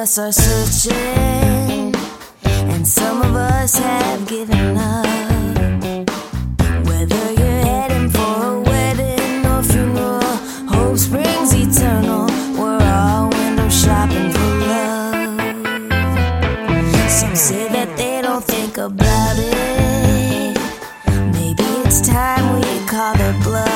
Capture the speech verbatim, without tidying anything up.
us are searching, and some of us have given up. Whether you're heading for a wedding or funeral, hope springs eternal. We're all window shopping for love. Some say that they don't think about it. Maybe it's time we call their bluff.